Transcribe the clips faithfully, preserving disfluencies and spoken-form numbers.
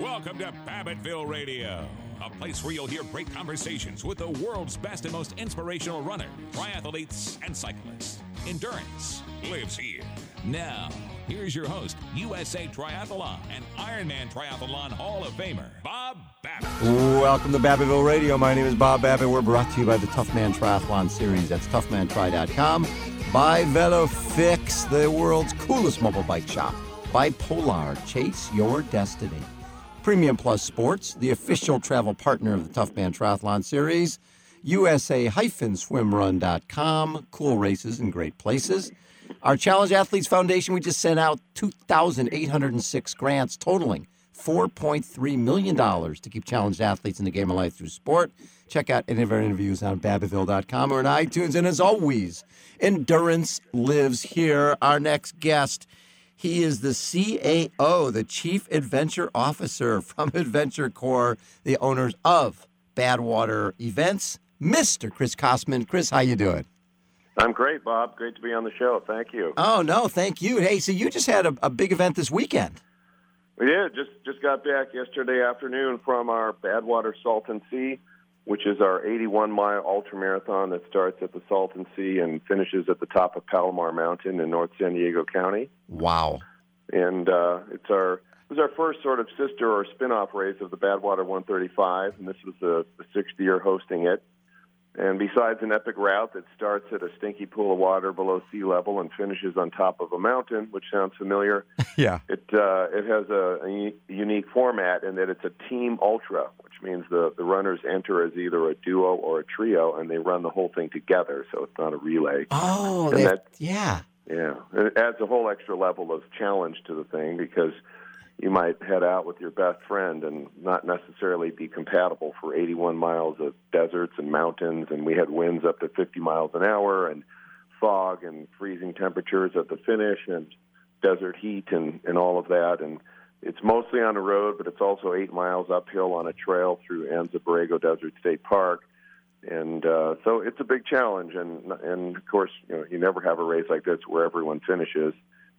Welcome to Babbittville Radio, a place where you'll hear great conversations with the world's best and most inspirational runners, triathletes, and cyclists. Endurance lives here. Now, here's your host, U S A Triathlon and Ironman Triathlon Hall of Famer, Bob Babbitt. Welcome to Babbittville Radio. My name is Bob Babbitt. We're brought to you by the Tough Man Triathlon Series. That's tough man tri dot com. By VeloFix, the world's coolest mobile bike shop. By Polar, chase your destiny. Premium Plus Sports, the official travel partner of the Tough Man Triathlon Series. U S A swim run dot com, cool races in great places. Our Challenge Athletes Foundation, we just sent out two thousand eight hundred six grants totaling four point three million dollars to keep challenged athletes in the game of life through sport. Check out any of our interviews on Babbittville dot com or on iTunes. And as always, endurance lives here. Our next guest, he is the C A O, the Chief Adventure Officer from Adventure Corps, the owners of Badwater Events, Mister Chris Kosman. Chris, how you doing? I'm great, Bob. Great to be on the show. Thank you. Oh, no, thank you. Hey, so you just had a, a big event this weekend. We did. Just just got back yesterday afternoon from our Badwater Salton Sea, which is our eighty-one mile ultramarathon that starts at the Salton Sea and finishes at the top of Palomar Mountain in North San Diego County. Wow. And uh, it's our it was our first sort of sister or spin-off race of the Badwater one thirty-five, and this was the, the sixth year hosting it. And besides an epic route that starts at a stinky pool of water below sea level and finishes on top of a mountain, which sounds familiar, yeah, it uh, it has a, a unique format in that it's a team ultra, which means the, the runners enter as either a duo or a trio, and they run the whole thing together, so it's not a relay. Oh, and that, yeah. Yeah, and it adds a whole extra level of challenge to the thing because you might head out with your best friend and not necessarily be compatible for eighty-one miles of deserts and mountains, and we had winds up to fifty miles an hour and fog and freezing temperatures at the finish and desert heat and, and all of that. And it's mostly on the road, but it's also eight miles uphill on a trail through Anza Borrego Desert State Park. And uh, so it's a big challenge, and, and of course, you know, you never have a race like this where everyone finishes.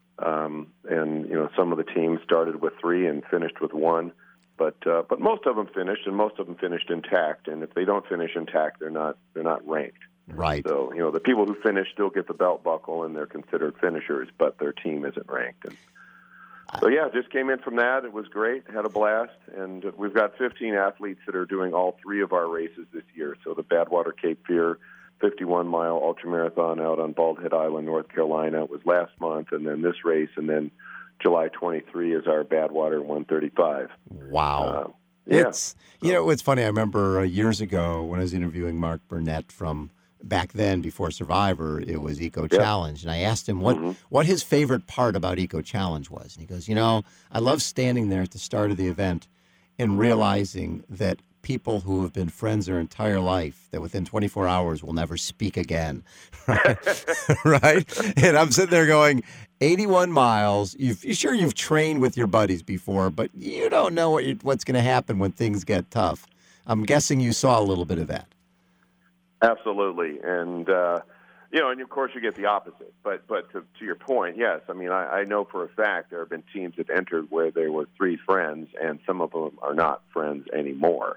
Um, and, you know, some of the teams started with three and finished with one, but uh, but most of them finished, and most of them finished intact. And if they don't finish intact, they're not they're not ranked. Right. So, you know, the people who finish still get the belt buckle, and they're considered finishers, but their team isn't ranked. And so, yeah, just came in from that. It was great. Had a blast. And we've got fifteen athletes that are doing all three of our races this year. So the Badwater Cape Fear fifty-one mile ultramarathon out on Bald Head Island, North Carolina was last month, and then this race, and then July twenty-third is our Badwater one thirty-five. Wow. Uh, yeah. It's, you know, it's funny. I remember uh, years ago when I was interviewing Mark Burnett from back then before Survivor, it was Eco Yeah. Challenge. And I asked him what, Mm-hmm. what his favorite part about Eco Challenge was. And he goes, you know, I love standing there at the start of the event and realizing that people who have been friends their entire life, that within twenty-four hours will never speak again, right? right? And I'm sitting there going, eighty-one miles, you've, you sure you've trained with your buddies before, but you don't know what you, what's going to happen when things get tough. I'm guessing you saw a little bit of that. Absolutely. And, uh, you know, and of course you get the opposite. But but to, to your point, yes, I mean, I, I know for a fact there have been teams that entered where there were three friends, and some of them are not friends anymore.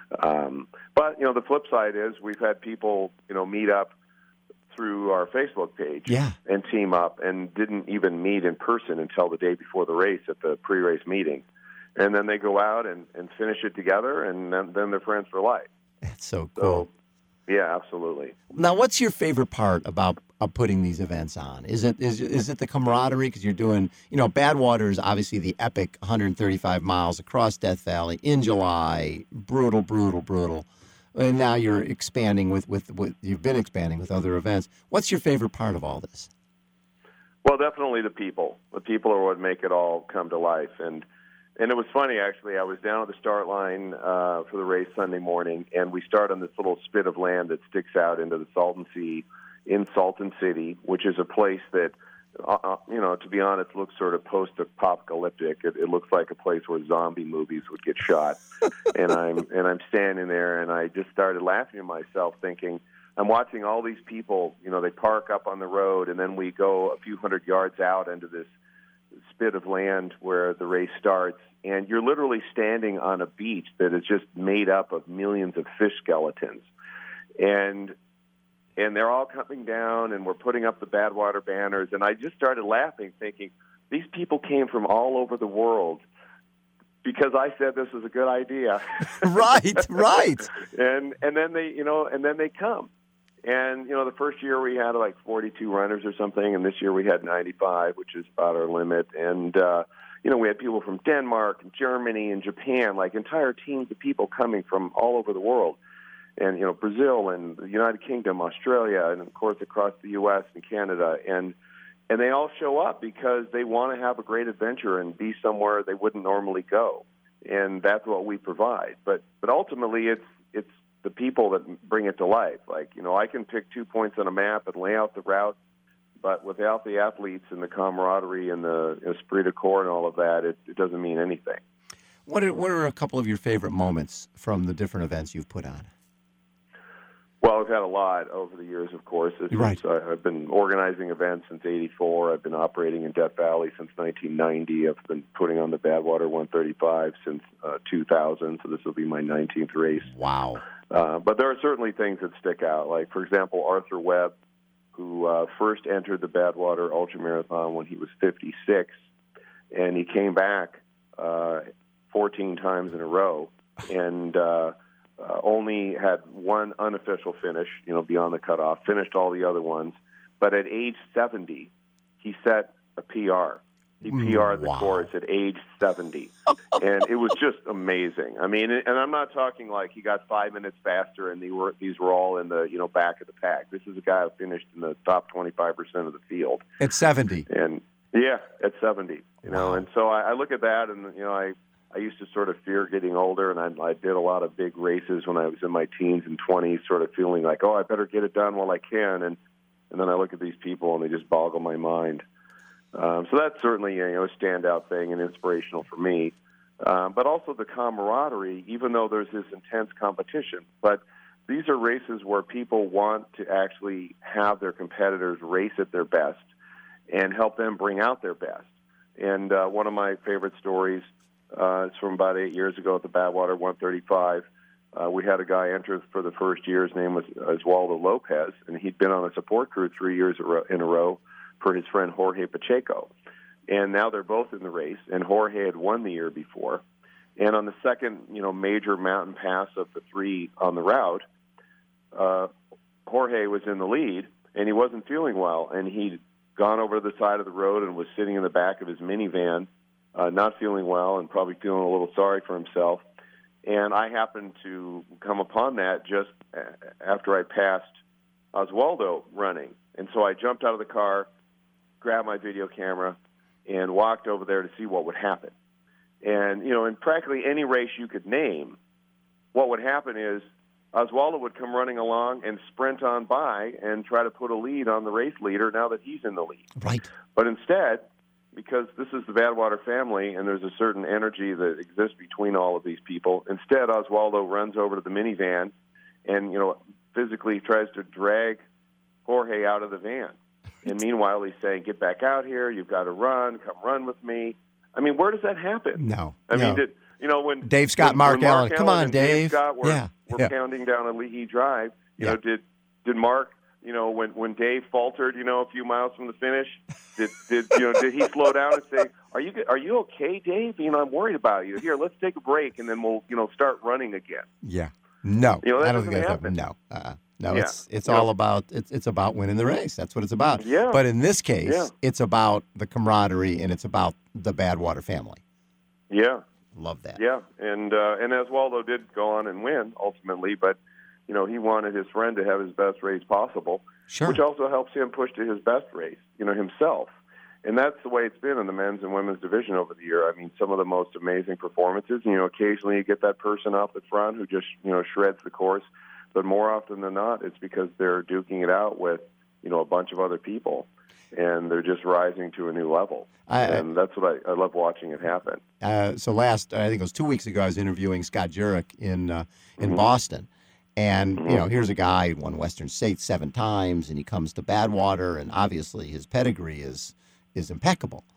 Um, but, you know, the flip side is we've had people, you know, meet up through our Facebook page Yeah. and team up and didn't even meet in person until the day before the race at the pre-race meeting. And then they go out and, and finish it together, and then, then they're friends for life. That's so So, cool. yeah, absolutely. Now, what's your favorite part about uh, putting these events on? Is it is is it the camaraderie? Because you're doing, you know, Badwater is obviously the epic one hundred thirty-five miles across Death Valley in July. Brutal, brutal, brutal. And now you're expanding with, with, with you've been expanding with other events. What's your favorite part of all this? Well, definitely the people. The people are what make it all come to life. And and it was funny, actually. I was down at the start line uh, for the race Sunday morning, and we start on this little spit of land that sticks out into the Salton Sea in Salton City, which is a place that, uh, you know, to be honest, looks sort of post-apocalyptic. It, it looks like a place where zombie movies would get shot. and I'm and I'm standing there, and I just started laughing to myself, thinking, I'm watching all these people, you know, they park up on the road, and then we go a few hundred yards out into this spit of land where the race starts, and you're literally standing on a beach that is just made up of millions of fish skeletons. And and they're all coming down, and we're putting up the Badwater banners. And I just started laughing, thinking, these people came from all over the world because I said this was a good idea. Right, right. And and then they, you know, and then they come. And, you know, the first year we had like forty-two runners or something, and this year we had ninety-five, which is about our limit. And, uh, you know, we had people from Denmark and Germany and Japan, like entire teams of people coming from all over the world. And, you know, Brazil and the United Kingdom, Australia, and, of course, across the U S and Canada. And and they all show up because they want to have a great adventure and be somewhere they wouldn't normally go. And that's what we provide. But but ultimately, it's it's the people that bring it to life. Like, you know, I can pick two points on a map and lay out the route, but without the athletes and the camaraderie and the esprit de corps and all of that, it, it doesn't mean anything. What are, what are a couple of your favorite moments from the different events you've put on? Well, I've had a lot over the years, of course. It's, right. It's, uh, I've been organizing events since eighty-four. I've been operating in Death Valley since nineteen ninety. I've been putting on the Badwater one thirty-five since uh, two thousand, so this will be my nineteenth race. Wow. Uh, but there are certainly things that stick out. Like, for example, Arthur Webb, who uh, first entered the Badwater Ultramarathon when he was fifty-six, and he came back uh, fourteen times in a row, and uh, uh, only had one unofficial finish, you know, beyond the cutoff, finished all the other ones. But at age seventy, he set a P R. He P R'd the wow. course at age seventy. And it was just amazing. I mean, and I'm not talking like he got five minutes faster and they were, these were all in the, you know, back of the pack. This is a guy who finished in the top twenty-five percent of the field. At seventy. And, yeah, at seventy. You know, Wow. and so I, I look at that and, you know, I, I used to sort of fear getting older, and I, I did a lot of big races when I was in my teens and twenties, sort of feeling like, oh, I better get it done while I can. And, and then I look at these people and they just boggle my mind. Um, so that's certainly, you know, a standout thing and inspirational for me. Um, but also the camaraderie, even though there's this intense competition. But these are races where people want to actually have their competitors race at their best and help them bring out their best. And uh, one of my favorite stories uh, is from about eight years ago at the Badwater one thirty-five. Uh, we had a guy enter for the first year. His name was Oswaldo Lopez, and he'd been on a support crew three years in a row for his friend Jorge Pacheco. And now they're both in the race, and Jorge had won the year before. And on the second, you know, major mountain pass of the three on the route, uh, Jorge was in the lead, and he wasn't feeling well. And he'd gone over to the side of the road and was sitting in the back of his minivan, uh, not feeling well and probably feeling a little sorry for himself. And I happened to come upon that just after I passed Oswaldo running. And so I jumped out of the car, grabbed my video camera, and walked over there to see what would happen. And, you know, in practically any race you could name, what would happen is Oswaldo would come running along and sprint on by and try to put a lead on the race leader now that he's in the lead. Right. But instead, because this is the Badwater family and there's a certain energy that exists between all of these people, instead Oswaldo runs over to the minivan and, you know, physically tries to drag Jorge out of the van. And meanwhile, he's saying, get back out here. You've got to run. Come run with me. I mean, where does that happen? No. I no. mean, did, you know, when Dave Scott, when, Mark when Allen. Mark Come on, and Dave. Dave Scott were, yeah. were yeah. pounding down a Lehigh Drive, you yeah. know, did did Mark, you know, when, when Dave faltered, you know, a few miles from the finish, did did you know did he slow down and say, "Are you are you okay, Dave? You know, I'm worried about you. Here, let's take a break and then we'll, you know, start running again." Yeah. No. You know, that I don't doesn't think that's happen. No. Uh-uh. No, Yeah. it's it's You all know, about it's it's about winning the race. That's what it's about. Yeah. But in this case, Yeah. it's about the camaraderie and it's about the Badwater family. Yeah. Love that. Yeah, and uh, and Oswaldo did go on and win ultimately, but you know he wanted his friend to have his best race possible, Sure. which also helps him push to his best race, you know, himself. And that's the way it's been in the men's and women's division over the year. I mean, some of the most amazing performances. You know, occasionally you get that person off the front who just you know shreds the course, but more often than not, it's because they're duking it out with you know a bunch of other people, and they're just rising to a new level. I, and that's what I, I love watching it happen. Uh, so last, I think it was two weeks ago, I was interviewing Scott Jurek in uh, in Mhm. Boston. And, Mhm. you know, here's a guy who won Western States seven times, and he comes to Badwater, and obviously his pedigree is is impeccable.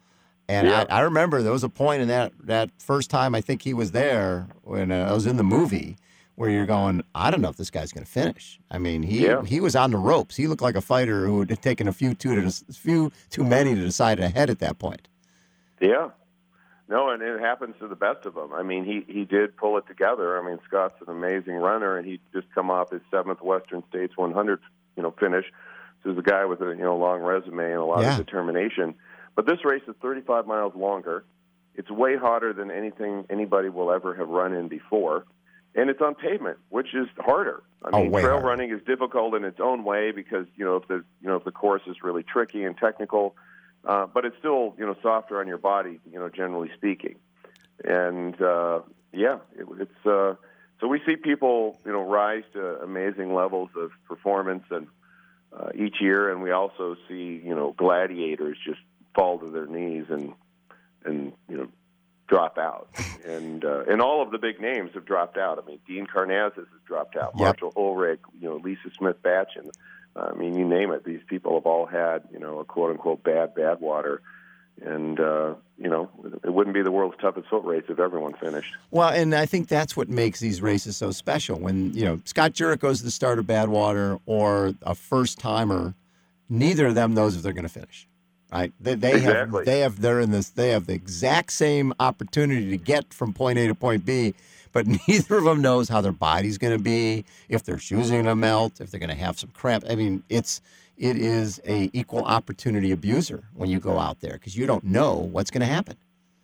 And Yeah. I, I remember there was a point in that, that first time I think he was there when uh, I was in the movie where you're going, I don't know if this guy's going to finish. I mean, he Yeah. he was on the ropes. He looked like a fighter who had taken a few too to, few too many to decide ahead at that point. Yeah. No, and it happens to the best of them. I mean, he, he did pull it together. I mean, Scott's an amazing runner, and he'd just come off his seventh Western States one hundred, you know, finish. So he's a guy with a you know long resume and a lot Yeah. of determination. But this race is thirty-five miles longer. It's way hotter than anything anybody will ever have run in before, and it's on pavement, which is harder. I Oh, mean, way trail harder. running is difficult in its own way because you know if the you know if the course is really tricky and technical. Uh, but it's still, you know, softer on your body, you know, generally speaking. And, uh, yeah, it, it's uh, so we see people, you know, rise to amazing levels of performance and uh, each year, and we also see, you know, gladiators just fall to their knees and, and you know, drop out. And uh, and all of the big names have dropped out. I mean, Dean Karnazes has dropped out, Yep. Marshall Ulrich, you know, Lisa Smith-Batchen. I mean, you name it. These people have all had, you know, a quote-unquote bad Badwater. And, uh, you know, it wouldn't be the world's toughest foot race if everyone finished. Well, and I think that's what makes these races so special. When, you know, Scott Jurek goes to the start of Badwater or a first-timer, neither of them knows if they're going to finish, right? They, they Exactly. have, they have, they're in this, they have the exact same opportunity to get from point A to point B, but neither of them knows how their body's going to be, if their shoes are going to melt, if they're going to have some cramp. I mean, it's it is a equal opportunity abuser when you go out there because you don't know what's going to happen.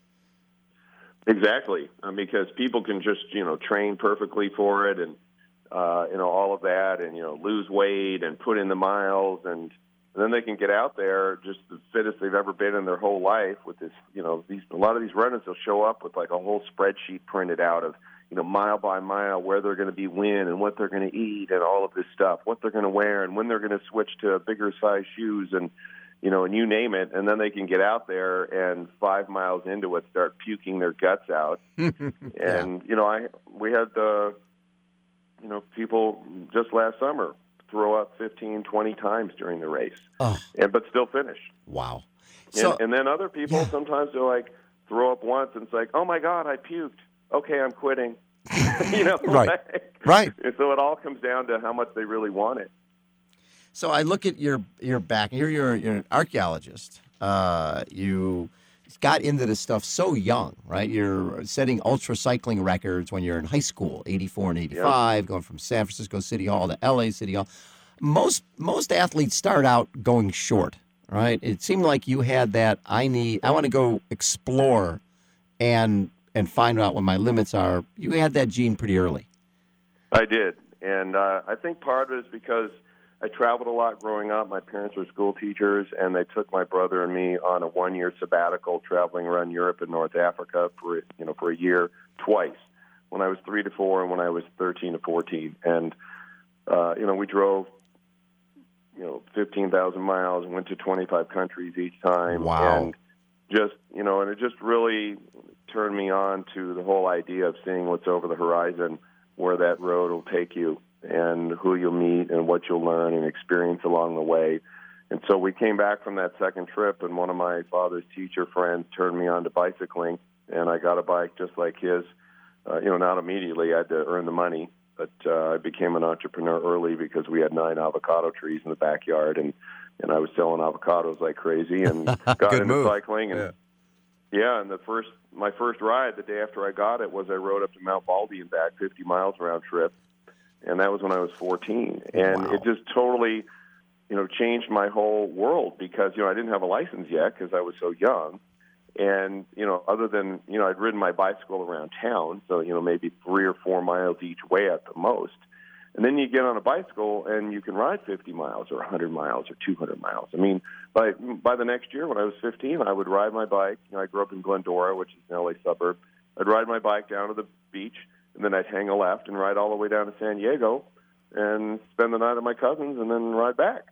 Exactly, um, because people can just, you know, train perfectly for it and, uh, you know, all of that and, you know, lose weight and put in the miles and, and then they can get out there just the fittest they've ever been in their whole life with this, you know, these a lot of these runners will show up with like a whole spreadsheet printed out of, you know, mile by mile where they're going to be when and what they're going to eat and all of this stuff, what they're going to wear and when they're going to switch to bigger size shoes and, you know, and you name it. And then they can get out there and five miles into it start puking their guts out. And, you know, I we had, uh, you know, people just last summer throw up fifteen, twenty times during the race, Oh. and but still finish. Wow. And, So, and then other people, yeah. sometimes they're like, throw up once, and it's like, oh, my God, I puked. Okay, I'm quitting. you know, Right. like- Right. And so it all comes down to how much they really want it. So I look at your your back. Here you're you're an archaeologist. Uh, you got into this stuff so young, right? You're setting ultra cycling records when you're in high school, eighty-four and eighty-five, going from San Francisco City Hall to L A City Hall. Most most athletes start out going short, right? It seemed like you had that. I need. I want to go explore, and and find out what my limits are. You had that gene pretty early. I did. And uh, I think part of it is because I traveled a lot growing up. My parents were school teachers, and they took my brother and me on a one-year sabbatical traveling around Europe and North Africa for, you know, for a year twice, when I was three to four and when I was thirteen to fourteen. And, uh, you know, we drove, you know, fifteen thousand miles and went to twenty-five countries each time. Wow. And just, you know, and it just really turned me on to the whole idea of seeing what's over the horizon, where that road will take you and who you'll meet and what you'll learn and experience along the way. And so we came back from that second trip, and one of my father's teacher friends turned me on to bicycling, and I got a bike just like his. Uh, you know, not immediately. I had to earn the money, but uh, I became an entrepreneur early because we had nine avocado trees in the backyard, and, and I was selling avocados like crazy and got Good into move. cycling. And Yeah. yeah, and the first my first ride the day after I got it was I rode up to Mount Baldy and back fifty miles round trip, and that was when I was fourteen. And Wow. it just totally, you know, changed my whole world because, you know, I didn't have a license yet because I was so young. And, you know, other than, you know, I'd ridden my bicycle around town, so, you know, maybe three or four miles each way at the most. And then you get on a bicycle and you can ride fifty miles or one hundred miles or two hundred miles. I mean, by by the next year when I was fifteen, I would ride my bike. You know, I grew up in Glendora, which is an L A suburb. I'd ride my bike down to the beach, and then I'd hang a left and ride all the way down to San Diego and spend the night at my cousin's and then ride back.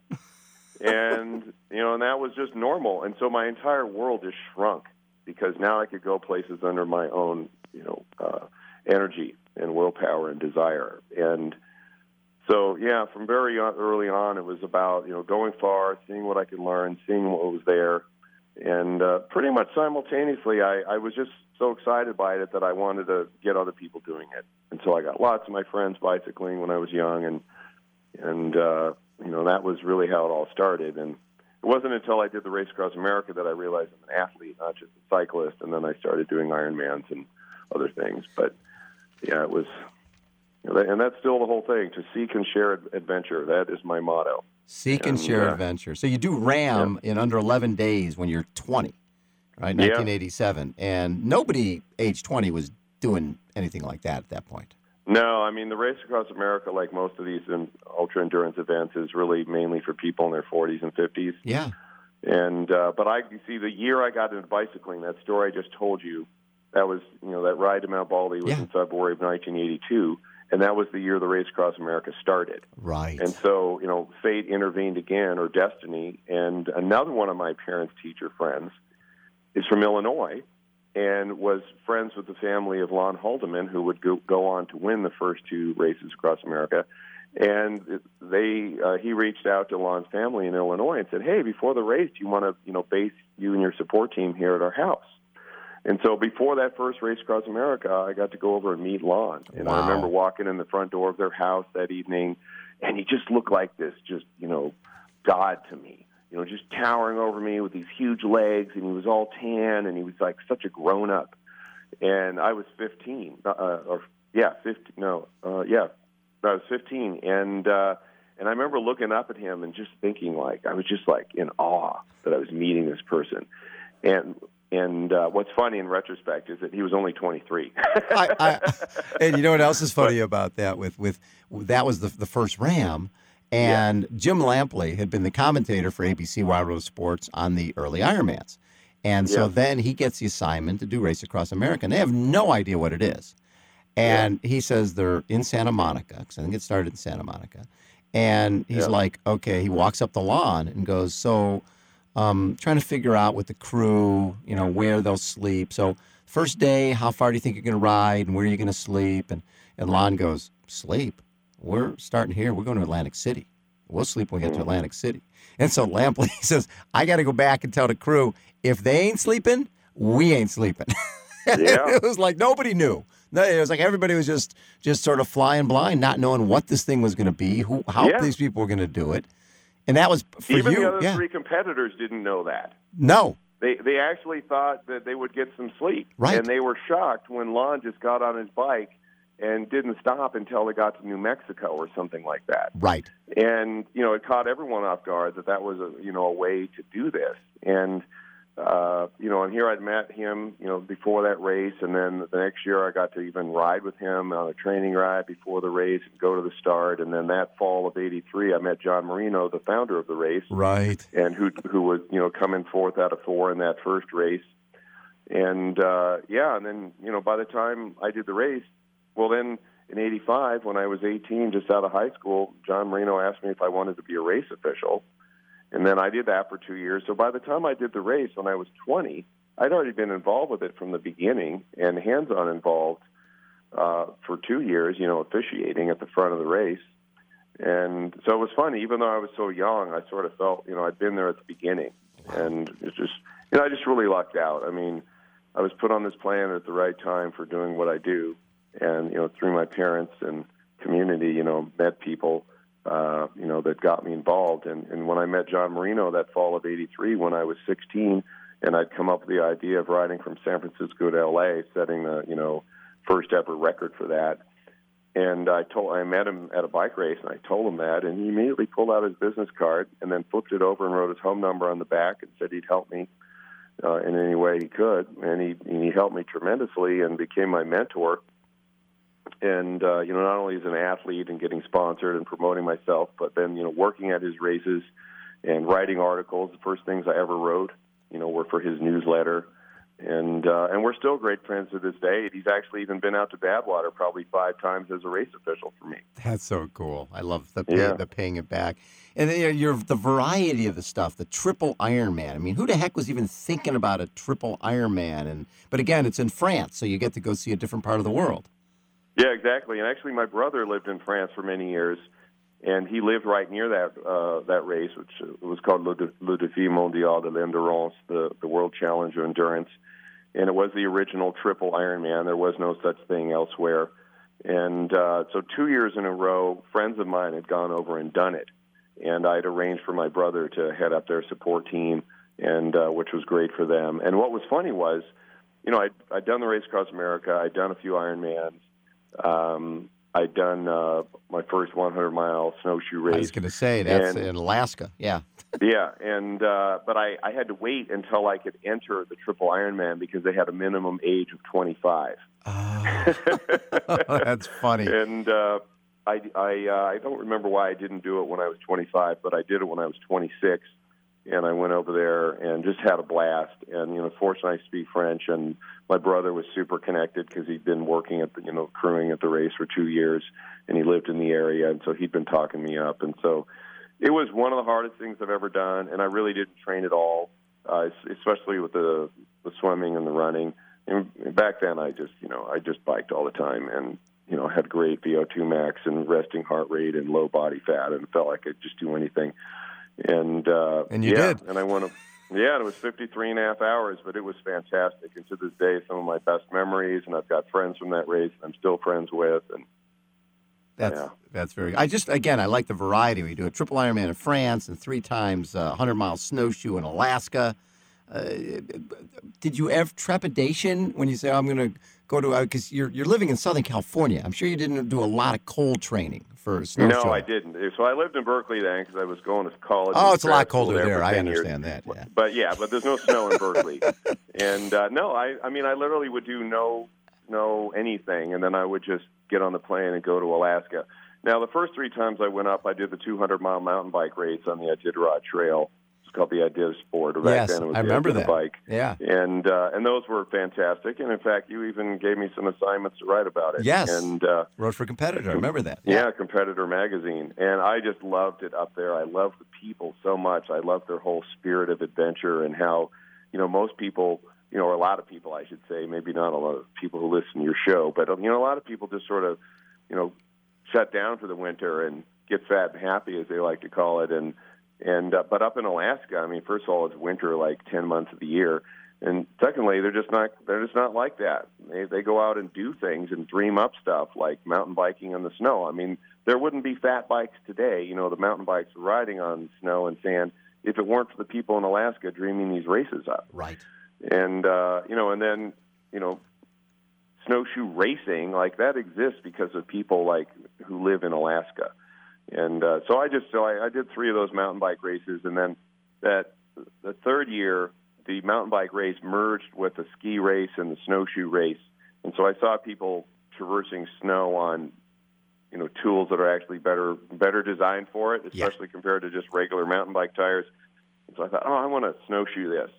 And, you know, and that was just normal. And so my entire world just shrunk because now I could go places under my own, you know, uh, energy and willpower and desire. And so, yeah, from very early on, it was about, you know, going far, seeing what I could learn, seeing what was there, And uh, pretty much simultaneously, I, I was just so excited by it that I wanted to get other people doing it. And so I got lots of my friends bicycling when I was young, and and uh, you know, that was really how it all started. And it wasn't until I did the Race Across America that I realized I'm an athlete, not just a cyclist. And then I started doing Ironmans and other things. But yeah, it was, you know, and that's still the whole thing: to seek and share adventure. That is my motto. Seek and, and share uh, adventure. So you do RAAM yeah. in under eleven days when you're twenty, right? nineteen eighty-seven. Yeah. And nobody age twenty was doing anything like that at that point. No, I mean, the Race Across America, like most of these um, ultra-endurance events, is really mainly for people in their forties and fifties. Yeah. And, uh, but I, you see, the year I got into bicycling, that story I just told you, that was, you know, that ride to Mount Baldy was yeah. in February of nineteen eighty-two. And that was the year the Race Across America started. Right. And so, you know, fate intervened again, or destiny. And another one of my parents' teacher friends is from Illinois and was friends with the family of Lon Haldeman, who would go, go on to win the first two races across America. And they, uh, he reached out to Lon's family in Illinois and said, "Hey, before the race, do you want to, you know, base you and your support team here at our house?" And so before that first Race Across America, I got to go over and meet Lon. And wow. I remember walking in the front door of their house that evening, and he just looked like this, just, you know, God to me. You know, just towering over me with these huge legs, and he was all tan, and he was like such a grown-up. And I was fifteen, uh, or, yeah, fifteen, no, uh, yeah, I was fifteen. And, uh, and I remember looking up at him and just thinking, like, I was just, like, in awe that I was meeting this person. And And uh, what's funny in retrospect is that he was only twenty-three. I, I, and you know what else is funny about that? With with that was the the first RAAM, and yeah. Jim Lampley had been the commentator for A B C Wild Rose Sports on the early Ironmans, and so yeah. then he gets the assignment to do Race Across America, and they have no idea what it is. And yeah. he says they're in Santa Monica, because I think it started in Santa Monica, and he's yeah. like, okay, he walks up the lawn and goes, so. Um, trying to figure out with the crew, you know, where they'll sleep. So first day, how far do you think you're going to ride and where are you going to sleep? And, and Lon goes, sleep? We're starting here. We're going to Atlantic City. We'll sleep when we get to Atlantic City. And so Lampley says, I got to go back and tell the crew, if they ain't sleeping, we ain't sleeping. Yeah. It was like nobody knew. It was like everybody was just just sort of flying blind, not knowing what this thing was going to be, who, how yeah. these people were going to do it. And that was for Even you. the other yeah. three competitors didn't know that. No. They they actually thought that they would get some sleep. Right. And they were shocked when Lon just got on his bike and didn't stop until they got to New Mexico or something like that. Right. And, you know, it caught everyone off guard that that was, a you know, a way to do this. And, uh, you know, and here I'd met him, you know, before that race. And then the next year I got to even ride with him on a training ride before the race and go to the start. And then that fall of eighty-three, I met John Marino, the founder of the race. Right. And who, who was, you know, coming fourth out of four in that first race. And, uh, yeah, and then, you know, by the time I did the race, well, then in eighty-five, when I was eighteen, just out of high school, John Marino asked me if I wanted to be a race official. And then I did that for two years. So by the time I did the race when I was twenty, I'd already been involved with it from the beginning and hands-on involved uh, for two years, you know, officiating at the front of the race. And so it was funny. Even though I was so young, I sort of felt, you know, I'd been there at the beginning. And it's just, you know, I just really lucked out. I mean, I was put on this planet at the right time for doing what I do. And, you know, through my parents and community, you know, met people Uh, you know, that got me involved. And, and when I met John Marino that fall of eighty-three when I was sixteen, and I'd come up with the idea of riding from San Francisco to L A, setting the, you know, first ever record for that. And I told, I met him at a bike race, and I told him that, and he immediately pulled out his business card and then flipped it over and wrote his home number on the back and said he'd help me uh, in any way he could. And he, and he helped me tremendously and became my mentor. And, uh, you know, not only as an athlete and getting sponsored and promoting myself, but then, you know, working at his races and writing articles. The first things I ever wrote, you know, were for his newsletter. And uh, and we're still great friends to this day. He's actually even been out to Badwater probably five times as a race official for me. That's so cool. I love the pay, yeah. the paying it back. And then you're, the variety of the stuff, the triple Ironman. I mean, who the heck was even thinking about a triple Ironman? And But again, it's in France, so you get to go see a different part of the world. Yeah, exactly. And actually, my brother lived in France for many years, And he lived right near that uh, that race, which was called Le, De- Le Défi Mondial de l'Endurance, the, the World Challenge of Endurance. And it was the original triple Ironman. There was no such thing elsewhere. And uh, so two years in a row, friends of mine had gone over and done it. And I'd arranged for my brother to head up their support team, and uh, which was great for them. And what was funny was, you know, I'd, I'd done the Race Across America. I'd done a few Ironmans. Um, I'd done uh, my first hundred mile snowshoe race. I was going to say, that's and, in Alaska, yeah. yeah, and uh, but I, I had to wait until I could enter the triple Ironman because they had a minimum age of twenty-five. Oh, that's funny. And uh, I, I, uh, I don't remember why I didn't do it when I was twenty-five, but I did it when I was twenty-six. And I went over there and just had a blast. And, you know, fortunately I speak French, and my brother was super connected because he'd been working at the, you know, crewing at the race for two years, and he lived in the area, and so he'd been talking me up. And so it was one of the hardest things I've ever done, and I really didn't train at all, uh, especially with the, the swimming and the running. And back then I just, you know, I just biked all the time and, you know, had great V O two max and resting heart rate and low body fat, and felt like I could just do anything. And uh, and you yeah, did. And I won a, yeah, it was fifty-three and a half hours, but it was fantastic. And to this day, some of my best memories, and I've got friends from that race I'm still friends with. And that's yeah. that's very. I just again, I like the variety. We do a triple Ironman in France and three times uh, hundred mile snowshoe in Alaska. Uh, did you have trepidation when you say, oh, "I'm going to go to"? Because uh, you're you're living in Southern California. I'm sure you didn't do a lot of cold training for snowshoe. No, I didn't. So I lived in Berkeley then because I was going to college. Oh, it's a lot colder there. there. I years. understand that. Yeah. But yeah, but there's no snow in Berkeley. And uh, no, I I mean I literally would do no no anything, and then I would just get on the plane and go to Alaska. Now the first three times I went up, I did the two hundred mile mountain bike race on the Iditarod Trail. It's called the Iditarod Sport. Back yes, then it was I the remember Iditarod that. Bike. Yeah, and uh, and those were fantastic. And in fact, you even gave me some assignments to write about it. Yes, and uh, wrote for Competitor. I remember that. Yeah. yeah, Competitor magazine, and I just loved it up there. I loved the people so much. I loved their whole spirit of adventure and how, you know, most people, you know, or a lot of people, I should say, maybe not a lot of people who listen to your show, but you know, a lot of people just sort of, you know, shut down for the winter and get fat and happy, as they like to call it, and. And uh, but up in Alaska, I mean, first of all, it's winter like ten months of the year, and secondly, they're just not they're just not like that. They they go out and do things and dream up stuff like mountain biking in the snow. I mean, there wouldn't be fat bikes today. You know, the mountain bikes riding on snow and sand if it weren't for the people in Alaska dreaming these races up. Right. And uh, you know, and then you know, snowshoe racing like that exists because of people like who live in Alaska. And uh, so I just so I, I did three of those mountain bike races, and then that the third year, the mountain bike race merged with the ski race and the snowshoe race, and so I saw people traversing snow on, you know, tools that are actually better better designed for it, especially yeah. compared to just regular mountain bike tires. And so I thought, oh, I want to snowshoe this,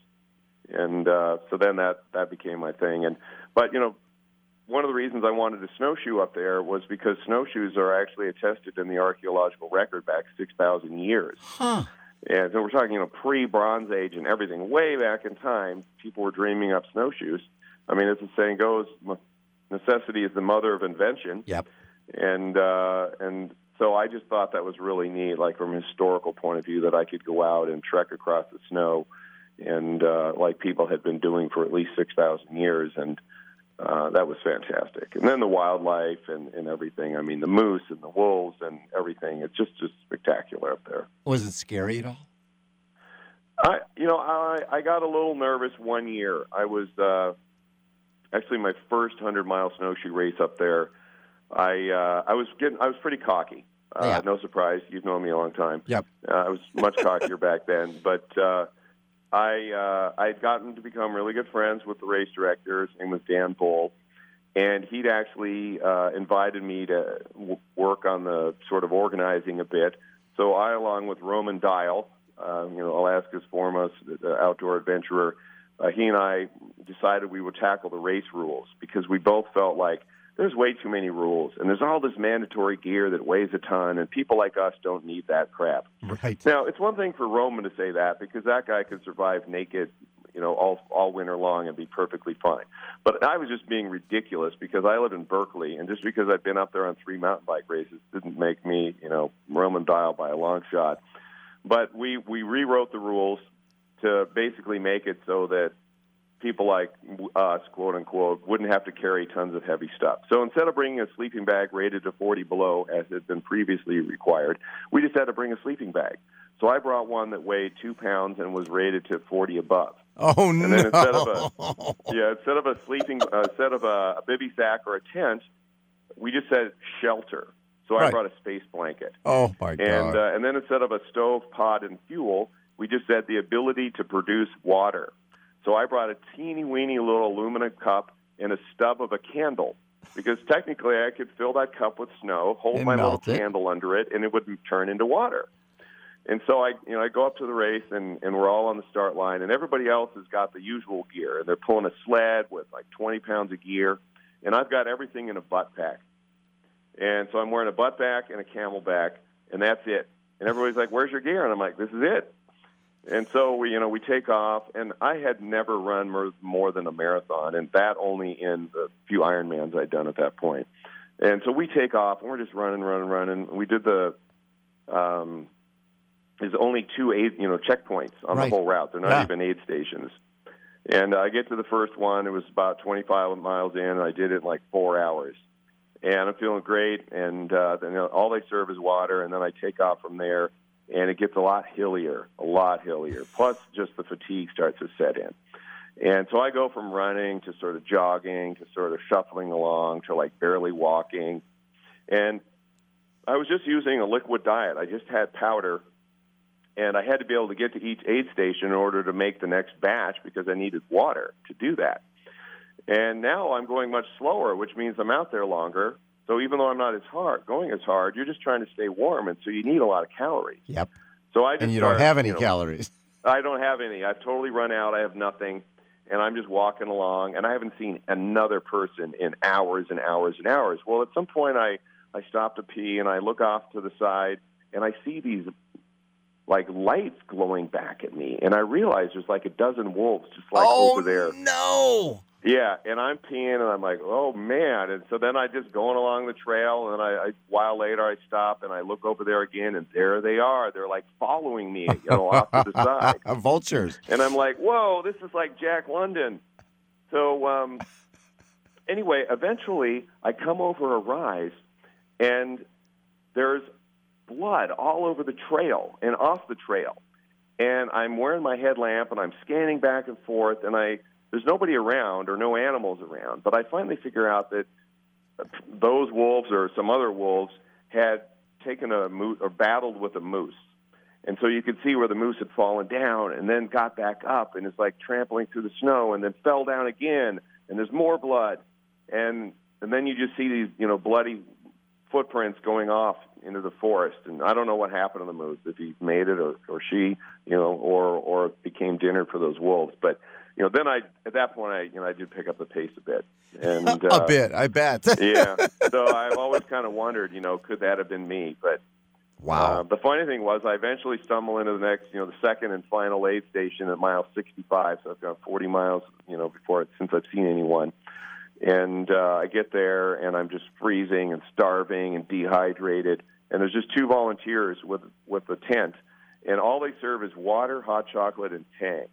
and uh, so then that that became my thing. And but you know. One of the reasons I wanted to snowshoe up there was because snowshoes are actually attested in the archaeological record back six thousand years. Huh. And so we're talking, you know, pre-Bronze Age and everything. Way back in time, people were dreaming up snowshoes. I mean, as the saying goes, necessity is the mother of invention. Yep. And, uh, and so I just thought that was really neat, like from a historical point of view, that I could go out and trek across the snow, and uh, like people had been doing for at least six thousand years. And Uh, that was fantastic. And then the wildlife and, and everything. I mean, the moose and the wolves and everything. It's just, just spectacular up there. Was it scary at all? I, you know, I, I got a little nervous one year. I was uh, actually my first hundred-mile snowshoe race up there. I uh, I was getting, I was pretty cocky. Uh, yeah. No surprise. You've known me a long time. Yep. Uh, I was much cockier back then, but. Uh, I uh, I'd gotten to become really good friends with the race director. His name was Dan Bull, and he'd actually uh, invited me to w- work on the sort of organizing a bit. So I, along with Roman Dial, uh, you know, Alaska's foremost uh, outdoor adventurer, uh, he and I decided we would tackle the race rules because we both felt like there's way too many rules, and there's all this mandatory gear that weighs a ton, and people like us don't need that crap. Right. Now, it's one thing for Roman to say that because that guy could survive naked you know, all all winter long and be perfectly fine. But I was just being ridiculous because I live in Berkeley, and just because I've been up there on three mountain bike races didn't make me, you know, Roman Dial by a long shot. But we, we rewrote the rules to basically make it so that people like us, quote unquote, wouldn't have to carry tons of heavy stuff. So instead of bringing a sleeping bag rated to forty below, as had been previously required, we just had to bring a sleeping bag. So I brought one that weighed two pounds and was rated to forty above. Oh, and no. then instead of a, yeah, instead of a sleeping, uh, instead of a, a bivy sack or a tent, we just said shelter. So I Right. brought a space blanket. Oh, my God. And, uh, and then instead of a stove, pot, and fuel, we just said the ability to produce water. So I brought a teeny-weeny little aluminum cup and a stub of a candle, because technically I could fill that cup with snow, hold And my little melt it. candle under it, and it would turn into water. And so I, you know, I go up to the race, and, and we're all on the start line, and everybody else has got the usual gear, and they're pulling a sled with like twenty pounds of gear, and I've got everything in a butt pack. And so I'm wearing a butt pack and a camelback, and that's it. And everybody's like, "Where's your gear?" And I'm like, "This is it." And so we, you know, we take off, and I had never run more, more than a marathon, and that only in the few Ironmans I'd done at that point. And so we take off, and we're just running, running, running. We did the, um, there's only two aid, you know, checkpoints on Right. the whole route. They're not Yeah. even aid stations. And I get to the first one. It was about twenty-five miles in, and I did it in like four hours. And I'm feeling great, and uh, then, you know, all they serve is water, and then I take off from there, and it gets a lot hillier, a lot hillier. Plus, just the fatigue starts to set in. And so I go from running to sort of jogging to sort of shuffling along to like barely walking. And I was just using a liquid diet. I just had powder, and I had to be able to get to each aid station in order to make the next batch because I needed water to do that. And now I'm going much slower, which means I'm out there longer. So even though I'm not as hard, going as hard, you're just trying to stay warm, and so you need a lot of calories. Yep. So I just And you start, don't have any you know, calories. I don't have any. I've totally run out. I have nothing, and I'm just walking along, and I haven't seen another person in hours and hours and hours. Well, at some point, I, I stop to pee, and I look off to the side, and I see these like lights glowing back at me, and I realize there's like a dozen wolves just like oh, over there. no. Yeah, and I'm peeing, and I'm like, oh, man. And so then I just going along the trail, and I, I, a while later I stop, and I look over there again, and there they are. They're, like, following me, you know, off to the side. Vultures. And I'm like, whoa, this is like Jack London. So um, anyway, eventually I come over a rise, and there's blood all over the trail and off the trail. And I'm wearing my headlamp, and I'm scanning back and forth, and I... There's nobody around or no animals around, but I finally figure out that those wolves or some other wolves had taken a moose or battled with a moose. And so you could see where the moose had fallen down and then got back up and is like trampling through the snow and then fell down again, and there's more blood. And and then you just see these, you know, bloody footprints going off into the forest. And I don't know what happened to the moose, if he made it or, or she, you know, or, or became dinner for those wolves. But you know, then I, at that point, I, you know, I did pick up the pace a bit. And, uh, a bit, I bet. yeah. So I've always kind of wondered, you know, could that have been me? But wow. Uh, the funny thing was, I eventually stumble into the next, you know, the second and final aid station at mile sixty-five. So I've got forty miles, you know, before since I've seen anyone. And uh, I get there, and I'm just freezing and starving and dehydrated. And there's just two volunteers with with the tent, and all they serve is water, hot chocolate, and Tang.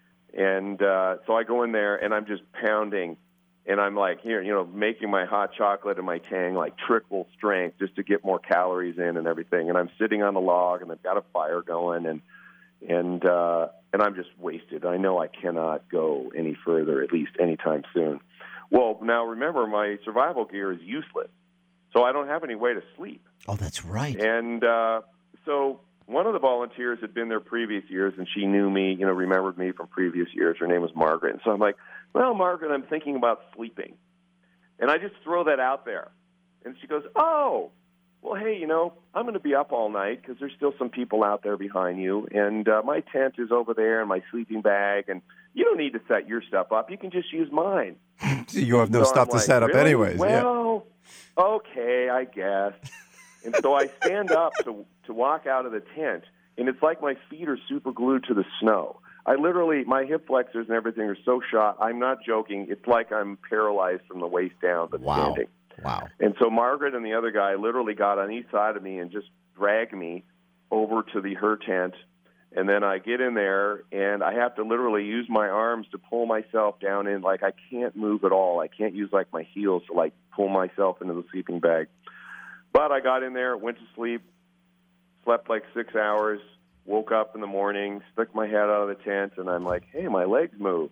And uh, so I go in there, and I'm just pounding, and I'm like, here, you know, making my hot chocolate and my Tang like trickle strength just to get more calories in and everything. And I'm sitting on the log, and I've got a fire going, and and uh, and I'm just wasted. I know I cannot go any further, at least anytime soon. Well, now remember, my survival gear is useless, so I don't have any way to sleep. Oh, that's right. And uh, so one of the volunteers had been there previous years, and she knew me, you know, remembered me from previous years. Her name was Margaret. And so I'm like, well, Margaret, I'm thinking about sleeping. And I just throw that out there. And she goes, oh, well, hey, you know, I'm going to be up all night because there's still some people out there behind you. And uh, my tent is over there and my sleeping bag. And you don't need to set your stuff up. You can just use mine. You have no so stuff I'm to like, set up really? anyways. Well, yeah. Okay, I guess. And so I stand up to to walk out of the tent, and it's like my feet are super glued to the snow. I literally, my hip flexors and everything are so shot. I'm not joking. It's like I'm paralyzed from the waist down, but Wow. standing. Wow. And so Margaret and the other guy literally got on each side of me and just dragged me over to the her tent. And then I get in there, and I have to literally use my arms to pull myself down in. Like, I can't move at all. I can't use, like, my heels to, like, pull myself into the sleeping bag. But I got in there, went to sleep, slept like six hours, woke up in the morning, stuck my head out of the tent, and I'm like, hey, my legs move.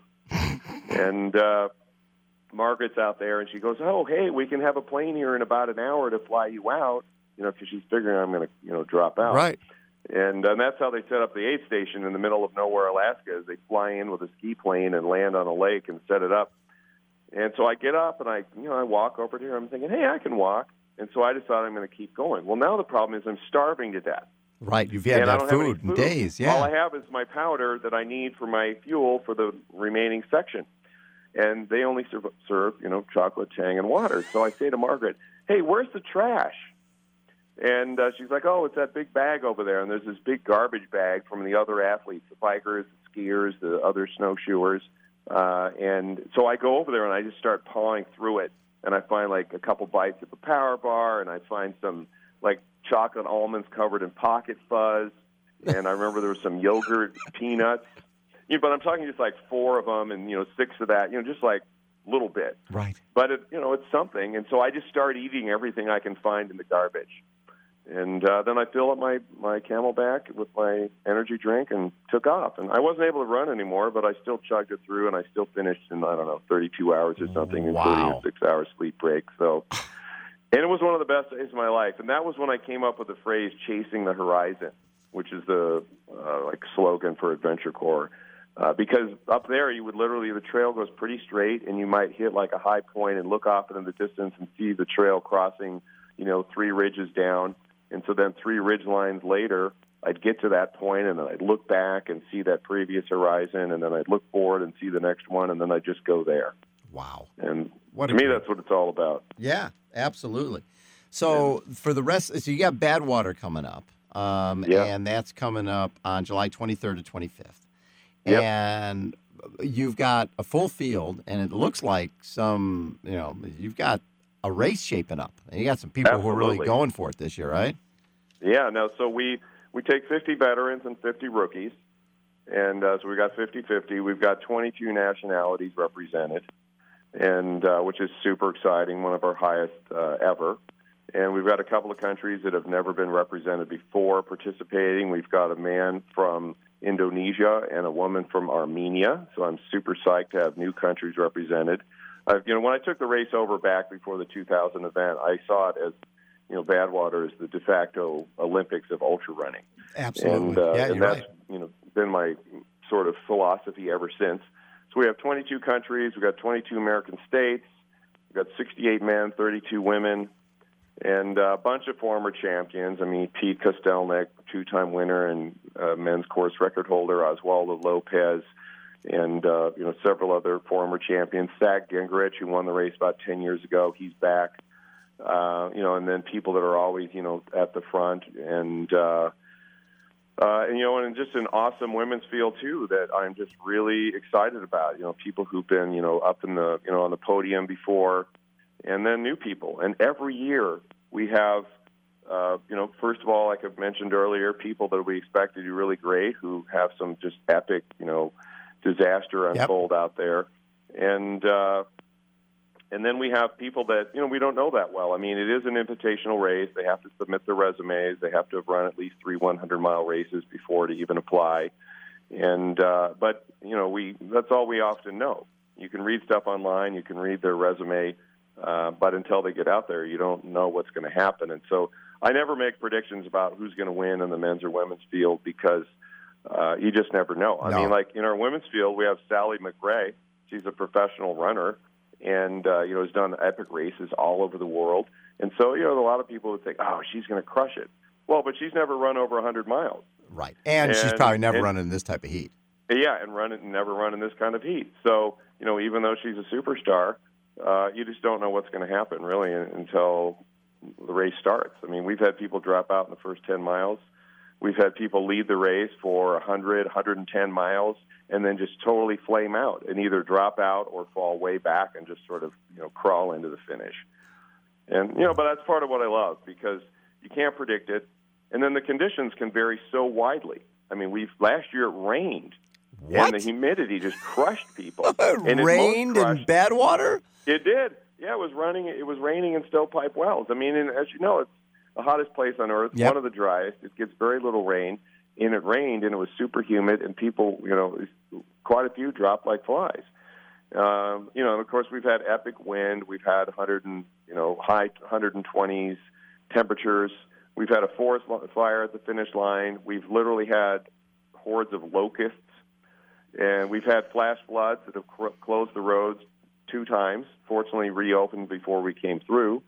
and uh, Margaret's out there, and she goes, oh, hey, we can have a plane here in about an hour to fly you out, you know, because she's figuring I'm going to, you know, drop out. Right. And, uh, and that's how they set up the aid station in the middle of nowhere, Alaska, is they fly in with a ski plane and land on a lake and set it up. And so I get up, and I, you know, I walk over there. I'm thinking, hey, I can walk. And so I decided I'm going to keep going. Well, now the problem is I'm starving to death. Right. You've had and I that don't have any food in food. days. Yeah. All I have is my powder that I need for my fuel for the remaining section. And they only serve, serve, you know, chocolate, Tang, and water. So I say to Margaret, hey, where's the trash? And uh, she's like, oh, it's that big bag over there. And there's this big garbage bag from the other athletes, the bikers, the skiers, the other snowshoers. Uh, and so I go over there, and I just start pawing through it. And I find, like, a couple bites of a Power Bar, and I find some, like, chocolate almonds covered in Pocket Fuzz. And I remember there was some yogurt, peanuts. You know, but I'm talking just, like, four of them and, you know, six of that, you know, just, like, a little bit. Right. But, it, you know, it's something. And so I just start eating everything I can find in the garbage. And uh, then I fill up my, my Camelback with my energy drink and took off. And I wasn't able to run anymore, but I still chugged it through, and I still finished in, I don't know, thirty-two hours or something, Wow. including a six-hour sleep break. So, and it was one of the best days of my life. And that was when I came up with the phrase "chasing the horizon," which is the uh, like slogan for Adventure Corps. Uh, because up there, you would literally, the trail goes pretty straight, and you might hit like a high point and look off into the distance and see the trail crossing, you know, three ridges down. And so then three ridge lines later, I'd get to that point, and then I'd look back and see that previous horizon, and then I'd look forward and see the next one, and then I'd just go there. Wow. And What to a me, great- that's what it's all about. Yeah, absolutely. So for the rest, so you got Badwater coming up, um, Yeah. and that's coming up on July twenty-third to twenty-fifth. Yep. And you've got a full field, and it looks like some, you know, you've got a race shaping up. And you got some people who are really Absolutely. going for it this year, right? Yeah, no, so we, we take fifty veterans and fifty rookies, and uh, so we got fifty-fifty. We've got twenty-two nationalities represented, and uh, which is super exciting, one of our highest uh, ever. And we've got a couple of countries that have never been represented before participating. We've got a man from Indonesia and a woman from Armenia, so I'm super psyched to have new countries represented. Uh, you know, when I took the race over back before the two thousand event, I saw it as, you know, Badwater is the de facto Olympics of ultra running. Absolutely. And, uh, yeah, and you're that's, right. you know, been my sort of philosophy ever since. So we have twenty-two countries. We've got twenty-two American states. We've got sixty-eight men, thirty-two women, and a bunch of former champions. I mean, Pete Kostelnik, two-time winner and uh, men's course record holder, Oswaldo Lopez, and, uh, you know, several other former champions. Zach Gingrich, who won the race about ten years ago, he's back. Uh, you know, and then people that are always, you know, at the front. And, uh, uh, and, you know, and just an awesome women's field, too, that I'm just really excited about. You know, people who've been, you know, up in the, you know, on the podium before, and then new people. And every year we have, uh, you know, first of all, like I've mentioned earlier, people that we expect to do really great who have some just epic, you know, disaster unfold Yep. out there. And, uh, and then we have people that, you know, we don't know that well. I mean, it is an invitational race. They have to submit their resumes. They have to have run at least three hundred-mile races before to even apply. And, uh, but, you know, we that's all we often know. You can read stuff online. You can read their resume. Uh, but until they get out there, you don't know what's going to happen. And so I never make predictions about who's going to win in the men's or women's field because uh, you just never know. I No. mean, like in our women's field, we have Sally McRae. She's a professional runner and, uh, you know, has done epic races all over the world. And so, you know, a lot of people would think, oh, she's going to crush it. Well, but she's never run over one hundred miles. Right. And, she's And- probably never and- run in this type of heat. Yeah, and run it and never run in this kind of heat. So, you know, even though she's a superstar, uh, you just don't know what's going to happen, really, until the race starts. I mean, we've had people drop out in the first ten miles. We've had people lead the race for one hundred, one hundred ten miles and then just totally flame out and either drop out or fall way back and just sort of, you know, crawl into the finish. And, you know, but that's part of what I love because you can't predict it. And then the conditions can vary so widely. I mean, we've last year it rained. What? And the humidity just crushed people. It and rained in Badwater? It did. Yeah, it was running. It was raining in Stovepipe Wells. I mean, and as you know, it's the hottest place on earth, Yep. one of the driest. It gets very little rain, and it rained, and it was super humid, and people, you know, quite a few dropped like flies. Um, you know, and of course, we've had epic wind. We've had one hundred and you know high one hundred twenties temperatures. We've had a forest fire at the finish line. We've literally had hordes of locusts, and we've had flash floods that have cr- closed the roads two times. Fortunately, reopened before we came through.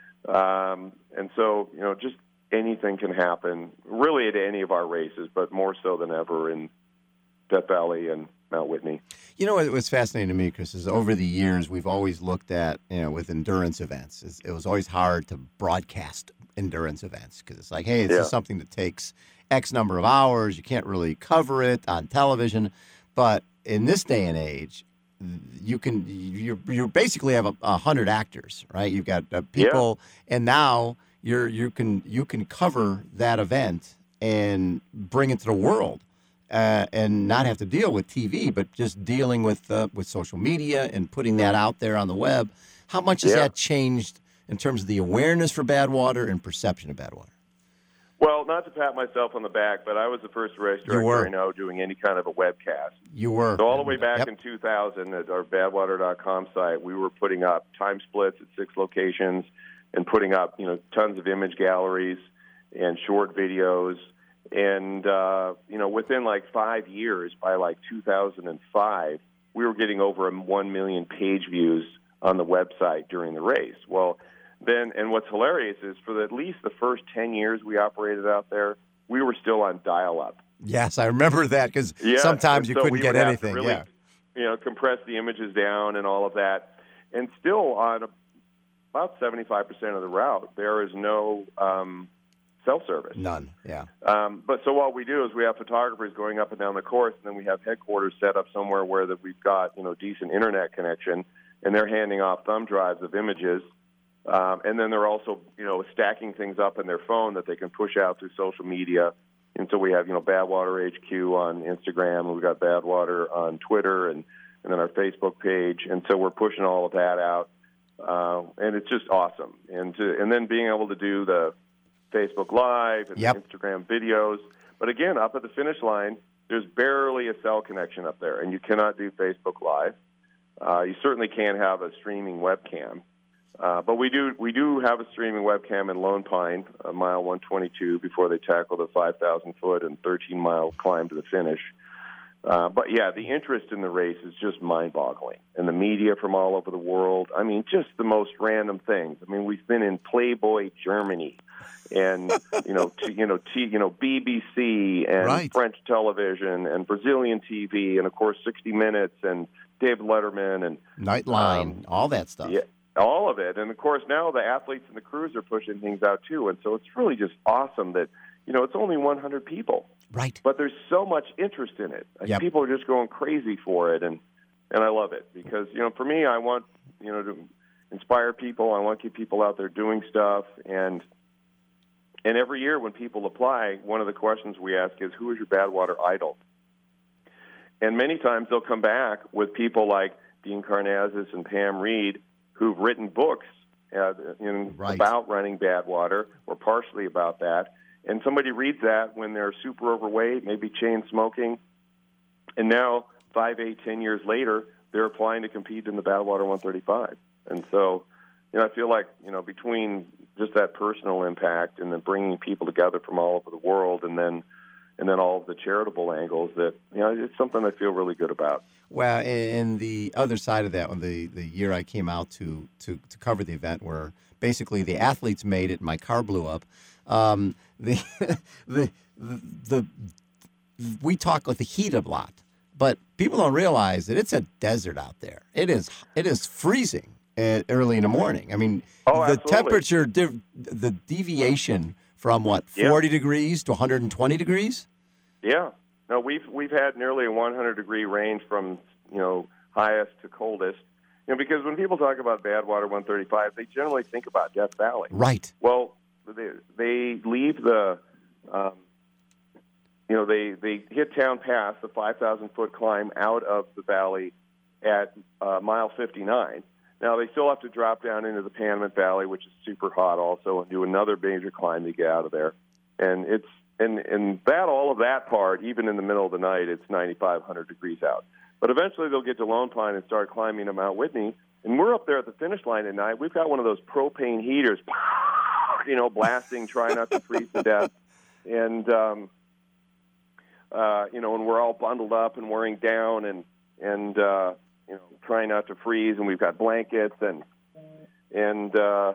Um, and so, you know, just anything can happen, really at any of our races, but more so than ever in Death Valley and Mount Whitney. You know what was fascinating to me, Chris, is over the years we've always looked at, you know, with endurance events, it's, it was always hard to broadcast endurance events because it's like, hey, this Yeah. is something that takes X number of hours. You can't really cover it on television. But in this day and age, you can you you basically have a, a hundred actors, right? You've got uh, people, yeah. and now you're you can you can cover that event and bring it to the world, uh, and not have to deal with T V, but just dealing with uh, with social media and putting that out there on the web. How much has yeah. that changed in terms of the awareness for Badwater and perception of Badwater? Well, not to pat myself on the back, but I was the first race director I know doing any kind of a webcast. You were. So all the way back yep. in two thousand at our badwater dot com site, we were putting up time splits at six locations and putting up, you know, tons of image galleries and short videos. And, uh, you know, within like five years, by like two thousand five, we were getting over one million page views on the website during the race. Well, then, and what's hilarious is for the, at least the first ten years we operated out there, we were still on dial-up. Yes, I remember that because yeah, sometimes you so couldn't get anything. Really, yeah, you know, compress the images down and all of that. And still on about seventy-five percent of the route, there is no um, cell service. None, yeah. Um, but so what we do is we have photographers going up and down the course, and then we have headquarters set up somewhere where that we've got, you know, decent internet connection, and they're handing off thumb drives of images. Um, and then they're also, you know, stacking things up in their phone that they can push out through social media. And so we have, you know, Badwater H Q on Instagram, and we've got Badwater on Twitter, and, and then our Facebook page. And so we're pushing all of that out, uh, and it's just awesome. And to, and then being able to do the Facebook Live and yep. the Instagram videos. But again, up at the finish line, there's barely a cell connection up there, and you cannot do Facebook Live. Uh, you certainly can't have a streaming webcam. Uh, but we do we do have a streaming webcam in Lone Pine, uh, mile one twenty-two, before they tackle the five thousand foot and thirteen mile climb to the finish. Uh, but, yeah, the interest in the race is just mind-boggling. And the media from all over the world, I mean, just the most random things. I mean, we've been in Playboy Germany and, you know, t- you know, t- you know, B B C and right. French television and Brazilian T V and, of course, sixty minutes and David Letterman and Nightline, um, all that stuff. Yeah. All of it. And, of course, now the athletes and the crews are pushing things out, too. And so it's really just awesome that, you know, it's only one hundred people. Right. But there's so much interest in it. Like, yep. people are just going crazy for it. And, and I love it because, you know, for me, I want, you know, to inspire people. I want to keep people out there doing stuff. And and every year when people apply, one of the questions we ask is, who is your Badwater idol? And many times they'll come back with people like Dean Karnazes and Pam Reed, who've written books uh, in, right. about running Badwater or partially about that. And somebody reads that when they're super overweight, maybe chain smoking, and now five, eight, ten years later, they're applying to compete in the Badwater one thirty-five. And so, you know, I feel like, you know, between just that personal impact and then bringing people together from all over the world, and then and then all of the charitable angles, that, you know, it's something I feel really good about. Well, and the other side of that, when the, the year I came out to, to, to cover the event, where basically the athletes made it and my car blew up, um, the, the, the, the, we talk with the heat a lot, but people don't realize that it's a desert out there. It is, it is freezing at, early in the morning. I mean, oh, the absolutely. temperature, the deviation from what, forty yeah. degrees to one hundred twenty degrees? Yeah. No, we've we've had nearly a one hundred degree range from, you know, highest to coldest. You know, because when people talk about Badwater one thirty-five, they generally think about Death Valley. Right. Well, they, they leave the, um, you know, they, they hit Town Pass, the five thousand foot climb out of the valley at uh, mile fifty-nine. Now, they still have to drop down into the Panamint Valley, which is super hot also, and do another major climb to get out of there. And it's and, and that all of that part, even in the middle of the night, it's ninety-five hundred degrees out. But eventually they'll get to Lone Pine and start climbing to Mount Whitney. And we're up there at the finish line at night. We've got one of those propane heaters, you know, blasting, trying not to freeze to death. And, um, uh, you know, and we're all bundled up and wearing down and, and uh, you know, trying not to freeze. And we've got blankets and, and, uh,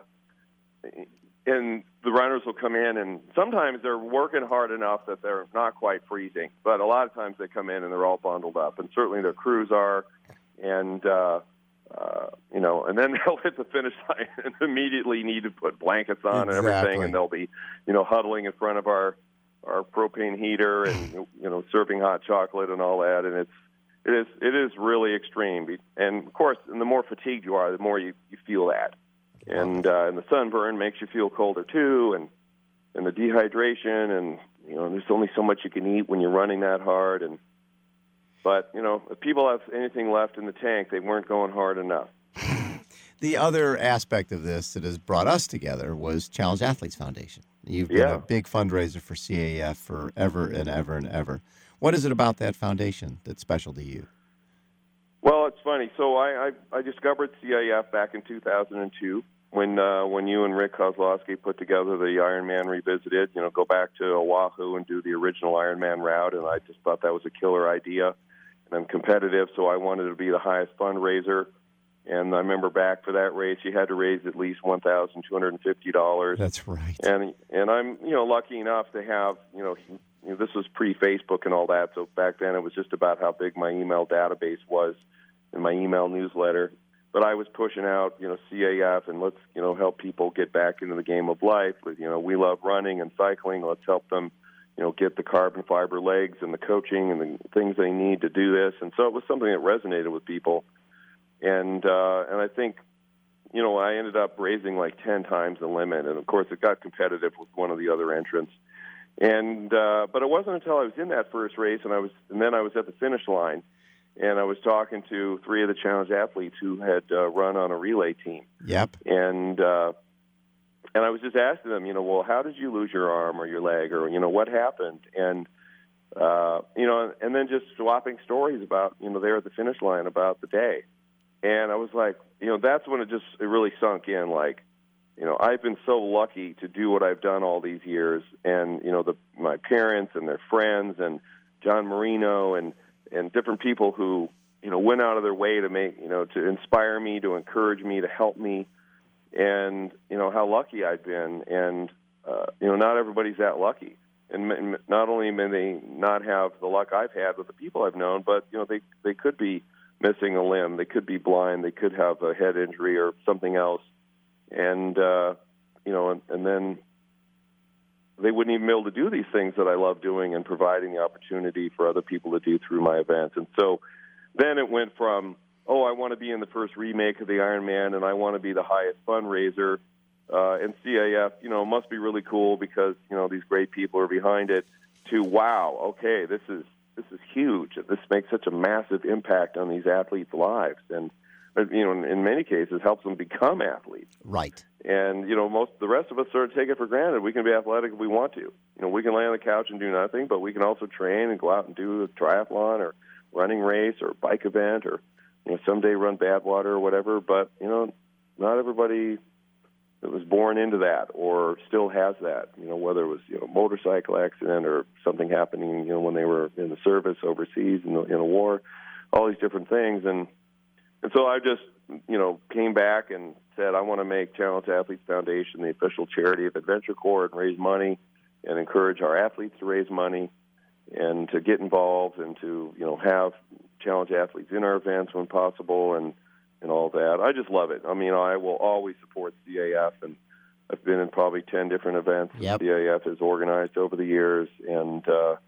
and the runners will come in, and sometimes they're working hard enough that they're not quite freezing. But a lot of times they come in and they're all bundled up, and certainly their crews are. And, uh, uh, you know, and then they'll hit the finish line and immediately need to put blankets on Exactly. and everything, and they'll be, you know, huddling in front of our, our propane heater and, you know, serving hot chocolate and all that. And it's, it is, it is really extreme. And, of course, and the more fatigued you are, the more you, you feel that. And uh, and the sunburn makes you feel colder too, and and the dehydration, and you know there's only so much you can eat when you're running that hard. And but you know if people have anything left in the tank, they weren't going hard enough. The other aspect of this that has brought us together was Challenge Athletes Foundation. You've been Yeah. a big fundraiser for C A F forever and ever and ever. What is it about that foundation that's special to you? Well, it's funny. So I I, I discovered C A F back in two thousand two. When uh, when you and Rick Kozlowski put together the Ironman Revisited, you know, go back to Oahu and do the original Ironman route, and I just thought that was a killer idea. And I'm competitive, so I wanted to be the highest fundraiser. And I remember back for that race, you had to raise at least one thousand two hundred fifty dollars. That's right. And and I'm you know lucky enough to have you know, you know this was pre-Facebook and all that, so back then it was just about how big my email database was in my email newsletter. But I was pushing out, you know, C A F and let's, you know, help people get back into the game of life. You know, we love running and cycling. Let's help them, you know, get the carbon fiber legs and the coaching and the things they need to do this. And so it was something that resonated with people. And uh, and I think, you know, I ended up raising like ten times the limit. And, of course, it got competitive with one of the other entrants. And uh, but it wasn't until I was in that first race and I was and then I was at the finish line. And I was talking to three of the Challenge athletes who had uh, run on a relay team. Yep. And uh, and I was just asking them, you know, well, how did you lose your arm or your leg, or you know, what happened? And uh, you know, and then just swapping stories about, you know, there at the finish line about the day. And I was like, you know, that's when it just it really sunk in. Like, you know, I've been so lucky to do what I've done all these years, and you know, the my parents and their friends and John Marino and. and different people who, you know, went out of their way to make, you know, to inspire me, to encourage me, to help me, and, you know, how lucky I've been. And, uh, you know, not everybody's that lucky. And m- not only may they not have the luck I've had with the people I've known, but, you know, they, they could be missing a limb, they could be blind, they could have a head injury or something else. And, uh, you know, and, and then they wouldn't even be able to do these things that I love doing and providing the opportunity for other people to do through my events. And so then it went from, oh, I want to be in the first remake of the Ironman and I want to be the highest fundraiser. Uh, and C A F, you know, must be really cool because, you know, these great people are behind it, to, wow, okay, this is this is huge. This makes such a massive impact on these athletes' lives. And, you know, in, in many cases, helps them become athletes. Right. And, you know, most the rest of us sort of take it for granted. We can be athletic if we want to. You know, we can lay on the couch and do nothing, but we can also train and go out and do a triathlon or running race or bike event or, you know, someday run Badwater or whatever. But, you know, not everybody that was born into that or still has that, you know, whether it was, you know, a motorcycle accident or something happening, you know, when they were in the service overseas in, the, in a war, all these different things. And, and so I just, you know, came back and said, I want to make Challenge Athletes Foundation the official charity of Adventure Corps and raise money and encourage our athletes to raise money and to get involved and to, you know, have Challenge athletes in our events when possible and, and all that. I just love it. I mean, I will always support C A F, and I've been in probably ten different events yep. C A F has organized over the years, and uh,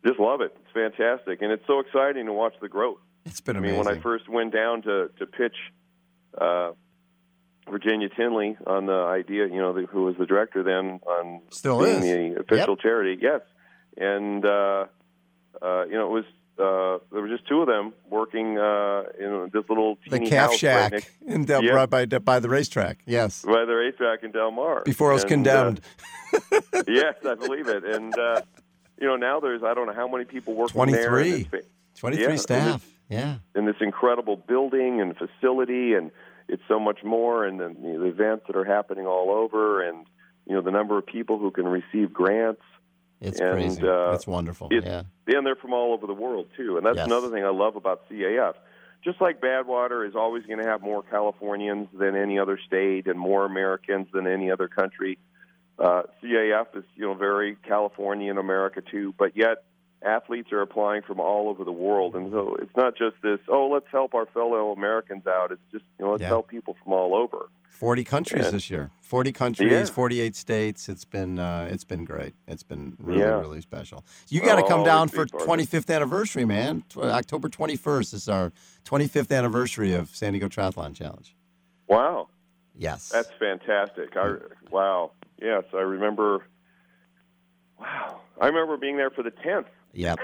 just love it. It's fantastic, and it's so exciting to watch the growth. It's been I amazing. mean, when I first went down to to pitch uh, Virginia Tinley on the idea, you know, the, who was the director then on Still being is. the official Yep. charity, yes, and uh, uh, you know, it was uh, there were just two of them working uh, in this little the teeny calf house shack right next, in Del, Yeah. right by by the racetrack. Yes, by the racetrack in Del Mar before it was And, condemned. Uh, yes, I believe it, and uh, you know, now there's I don't know how many people working there. twenty-three. and it's- Twenty-three yeah, staff. Yeah. in this incredible building and facility, and it's so much more, and then you know, the events that are happening all over, and you know the number of people who can receive grants. It's and, crazy. Uh, it's wonderful. It, yeah. And they're from all over the world too, and that's Yes. another thing I love about C A F. Just like Badwater is always going to have more Californians than any other state, and more Americans than any other country. Uh, C A F is you know very Californian America too, but yet athletes are applying from all over the world, and so it's not just this. Oh, let's help our fellow Americans out. It's just you know let's Yeah. help people from all over. Forty countries Yeah. this year. Forty countries, Yeah. forty-eight states. It's been uh, it's been great. It's been really Yeah. really special. You got to Oh, come always down be for part of it. twenty-fifth anniversary, man. Tw- October twenty-first is our twenty-fifth anniversary of San Diego Triathlon Challenge. Wow, Yes. that's fantastic. I wow, yes, I remember. Wow, I remember being there for the tenth. Yep.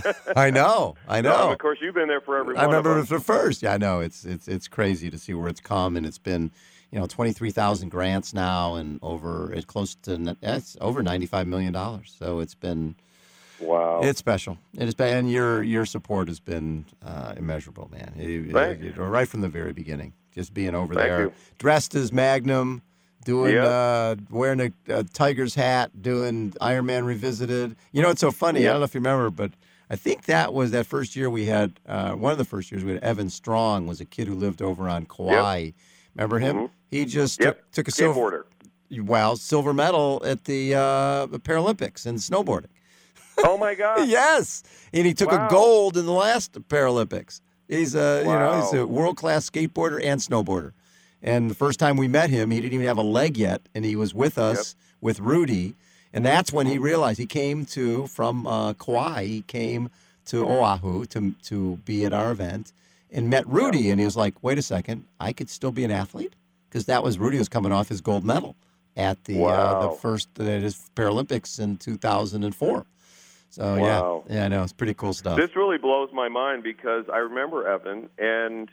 I know. I No, know. of course, you've been there for every I one remember of it us. was the first. Yeah, I know. It's it's it's crazy to see where it's come, and it's been, you know, twenty-three thousand grants now, and over it's close to it's over ninety-five million dollars. So it's been Wow. it's special. It has been, and your your support has been uh, immeasurable, man. You- Thank you- right from the very beginning, just being over Thank there, you. dressed as Magnum. Doing, Yeah. uh, wearing a, a Tiger's hat, doing Iron Man Revisited. You know, it's so funny. I Yeah. don't know if you remember, but I think that was that first year we had, uh, one of the first years we had Evan Strong was a kid who lived over on Kauai. Remember him? Mhm. He just Yep. took, took a silver, Skateboarder. well, silver medal at the uh, Paralympics in snowboarding. Oh my God. Yes. And he took Wow. a gold in the last Paralympics. He's a, you know, he's Wow. a world-class skateboarder and snowboarder. And the first time we met him, he didn't even have a leg yet, and he was with us with Rudy. And that's when he realized he came to from uh, Kauai. He came to Oahu to to be at our event and met Rudy, and he was like, "Wait a second, I could still be an athlete?" Because that was Rudy was coming off his gold medal at the uh, the Wow. first uh, his Paralympics in two thousand four. So Wow. yeah, yeah, I know it's pretty cool stuff. This really blows my mind because I remember Evan, and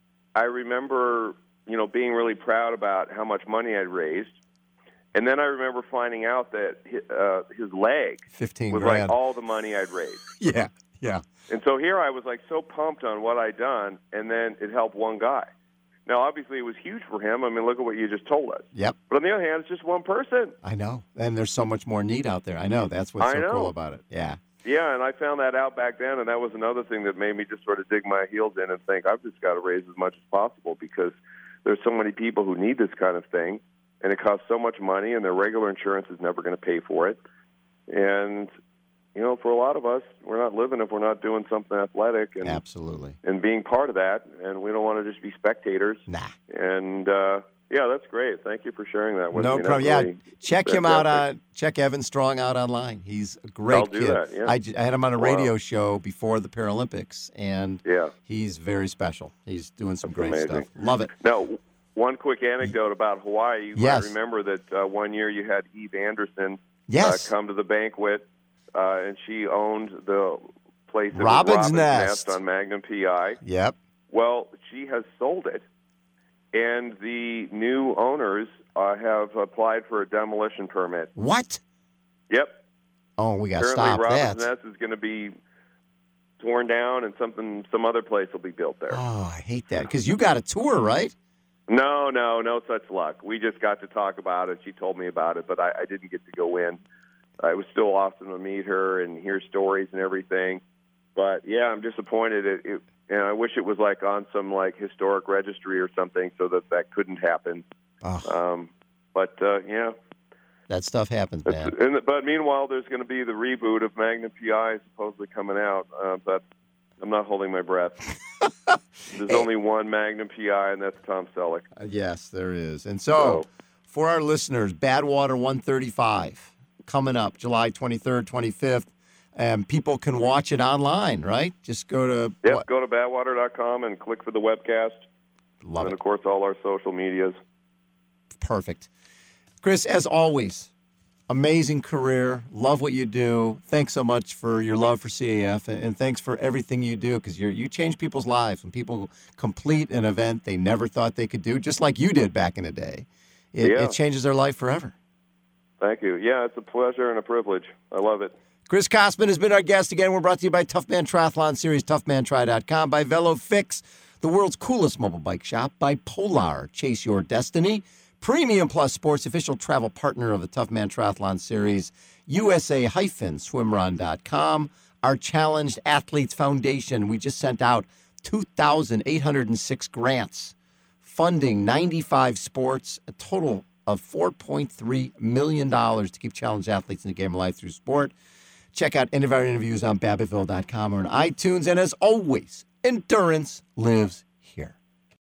I remember, you know, being really proud about how much money I'd raised. And then I remember finding out that his, uh, his leg Fifteen was grand. like all the money I'd raised. yeah, yeah. And so here I was like so pumped on what I'd done, and then it helped one guy. Now, obviously, it was huge for him. I mean, look at what you just told us. Yep. But on the other hand, it's just one person. I know. And there's so much more need out there. I know. That's what's I so know. cool about it. Yeah. Yeah, and I found that out back then, and that was another thing that made me just sort of dig my heels in and think, I've just got to raise as much as possible because there's so many people who need this kind of thing, and it costs so much money, and their regular insurance is never going to pay for it. And, you know, for a lot of us, we're not living if we're not doing something athletic and, Absolutely. and being part of that, and we don't want to just be spectators. Nah. And, uh, yeah, that's great. Thank you for sharing that with No me. That's problem. Yeah, really check him out fantastic. on check Evan Strong out online. He's a great I'll do kid. that, yeah. I, j- I had him on a Wow. radio show before the Paralympics, and Yeah. he's very special. He's doing some That's great amazing. stuff. Love it. Now, one quick anecdote about Hawaii. You Yes. might remember that uh, one year you had Eve Anderson Yes. uh, come to the banquet, uh, and she owned the place that Robin's was Robin's Nest. Nest on Magnum P I. Yep. Well, she has sold it, and the new owners uh, have applied for a demolition permit. What? Yep. Oh, we got to Apparently, stop Robin's that. Nest is going to be torn down, and something, some other place will be built there. Oh, I hate that because you got a tour, right? No, no, no such luck. We just got to talk about it. She told me about it, but I, I didn't get to go in. Uh, it was still awesome to meet her and hear stories and everything. But yeah, I'm disappointed. It, it, and I wish it was like on some like historic registry or something, so that that couldn't happen. Oh, Um, but uh, yeah. that stuff happens, man. It's- and, but meanwhile, there's going to be the reboot of Magnum P I supposedly coming out. Uh, but I'm not holding my breath. There's only one Magnum P I, and that's Tom Selleck. Uh, yes, there is. And so, So- for our listeners, Badwater one thirty-five coming up July twenty-third, twenty-fifth. and people can watch it online, right? Just go to... Yep, what? go to badwater dot com and click for the webcast. Love and, it. of course, all our social medias. Perfect. Chris, as always, amazing career. Love what you do. Thanks so much for your love for C A F, and thanks for everything you do, because you you change people's lives. When people complete an event they never thought they could do, just like you did back in the day, it, Yeah. it changes their life forever. Thank you. Yeah, it's a pleasure and a privilege. I love it. Chris Kosman has been our guest again. We're brought to you by Tough Man Triathlon Series, tough man tri dot com, by VeloFix, the world's coolest mobile bike shop, by Polar, chase your destiny, Premium Plus Sports, official travel partner of the Tough Man Triathlon Series, U S A swimrun dot com, our Challenged Athletes Foundation. We just sent out two thousand eight hundred six grants, funding ninety-five sports, a total of four point three million dollars to keep challenged athletes in the game of life through sport. Check out any of our interviews on Babbittville dot com or on iTunes. And as always, endurance lives